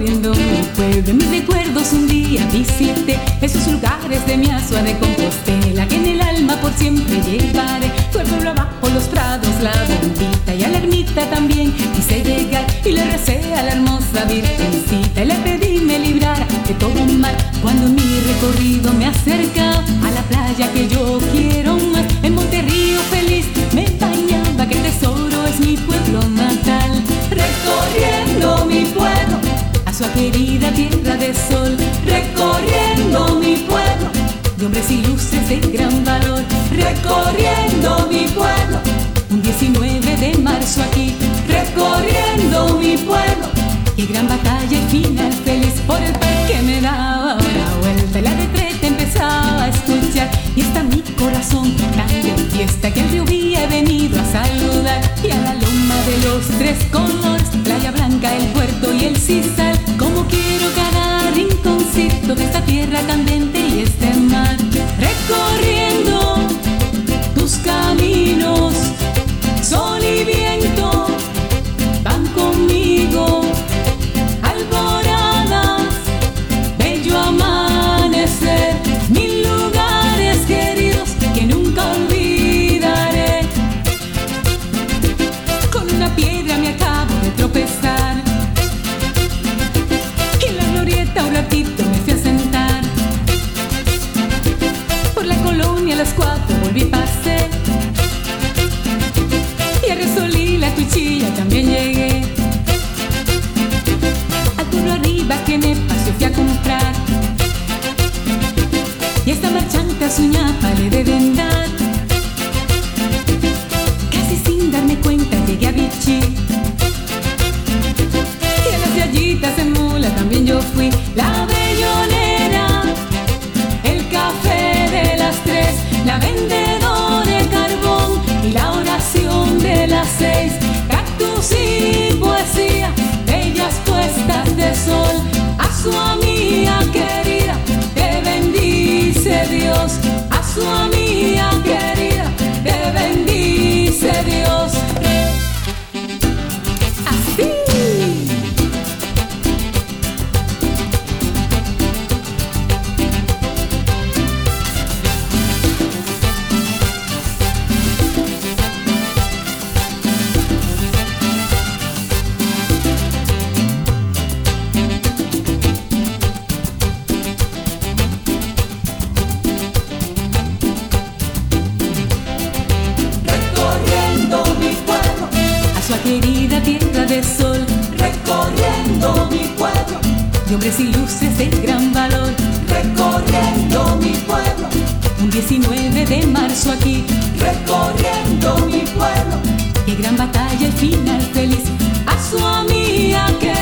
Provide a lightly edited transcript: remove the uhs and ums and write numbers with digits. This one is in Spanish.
recorriendo mi pueblo. En mis recuerdos un día visité esos lugares de mi Azua de Compostela, que en el alma por siempre llevaré. Fue el pueblo abajo, los prados, la bombita, y a la ermita también quise llegar, y le recé a la hermosa virgencita y le pedí me librara de todo mal. Cuando en mi recorrido me acercaba a la playa que yo quiero más, en Monterrío feliz me bañaba, que el tesoro es mi pueblo natal. Recorriendo mi pueblo, a su querida tierra de sol. Recorriendo mi pueblo, de hombres y luces de gran valor. Recorriendo mi pueblo, un 19 de marzo aquí. Recorriendo mi pueblo, qué gran batalla y final feliz. Por el parque me daba una vuelta y la retreta empezaba a escuchar, y está mi corazón tan de fiesta, que al río Vía he venido a saludar. Y a la loma de los tres colores, Playa Blanca, el puerto y el Cisal, como quiero cada rinconcito de esta tierra candente y este mar. Recorriendo tus caminos, sol y viento van conmigo. Alboradas, bello amanecer, mil lugares queridos que nunca olvidaré. Con una piedra me acabo de tropezar, y en la glorieta un ratito me fui a sentar. Por la colonia a las 4 volví, pasé, y a Resolí, la Cuchilla también llegué. Al pueblo arriba que me pasó fui a comprar, y esta marchanta su ñapa le deben dar. Casi sin darme cuenta llegué a Vichy, y a las yayitas en mula también yo fui. La Bellonera, el café de las 3, la vendedora de carbón y la oración de las 6. Cactus y poesía, bellas puestas de sol. A su amiga querida te bendice Dios. A su amiga querida te bendice Dios. Así. Querida tierra de sol. Recorriendo mi pueblo, de hombres y luces de gran valor. Recorriendo mi pueblo, un 19 de marzo aquí. Recorriendo mi pueblo, qué gran batalla y final feliz. A su amiga que